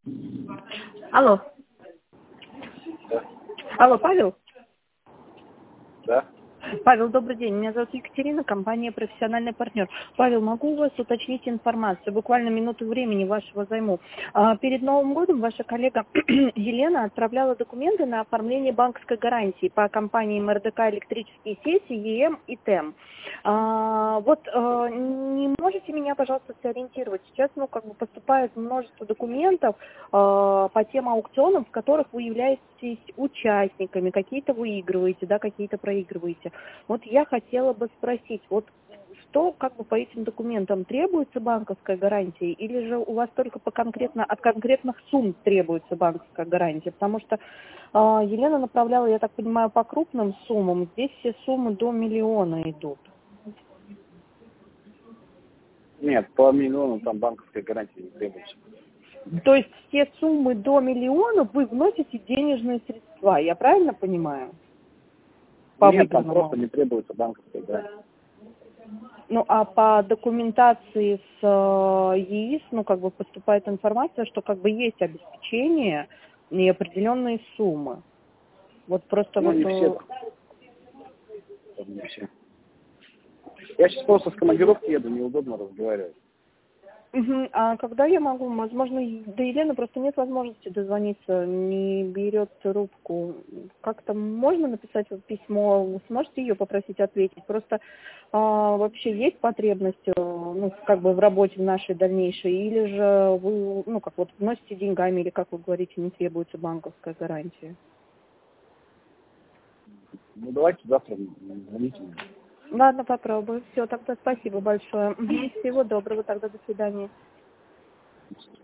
Алло. Да. Алло, Павел? Да. Павел, добрый день. Меня зовут Екатерина, компания «Профессиональный партнер». Павел, могу у вас уточнить информацию? Буквально минуту времени вашего займу. Перед Новым годом ваша коллега Елена отправляла документы на оформление банковской гарантии по компаниям РДК «Электрические сети», ЕМ и ТЭМ. Не можете меня, пожалуйста, сориентировать? Сейчас, поступает множество документов по тем аукционам, в которых вы являетесь участниками. Какие-то выигрываете, да, какие-то проигрываете. Вот я хотела бы спросить, что по этим документам требуется банковская гарантия, или же у вас только от конкретных сумм требуется банковская гарантия? Потому что Елена направляла, я так понимаю, по крупным суммам. Здесь все суммы до миллиона идут. Нет, по миллиону там банковской гарантии не требуется. То есть все суммы до миллиона вы вносите денежные средства, я правильно понимаю? По Нет, там выигранному. просто не требуется банковской гарантии. Ну, а по документации с ЕИС, поступает информация, что есть обеспечение и определенные суммы. Ну, не все. Там не все. Я сейчас просто с командировки еду, неудобно разговаривать. А когда я могу? Возможно, до Елены просто нет возможности дозвониться, не берет трубку. Как-то можно написать письмо? Вы сможете ее попросить ответить? Просто вообще есть потребность в работе в нашей дальнейшей? Или же вы, вносите деньгами, или, как вы говорите, не требуется банковская гарантия? Ну, давайте завтра звоните мне. Ладно, попробую. Все, тогда спасибо большое. Всего доброго, тогда до свидания.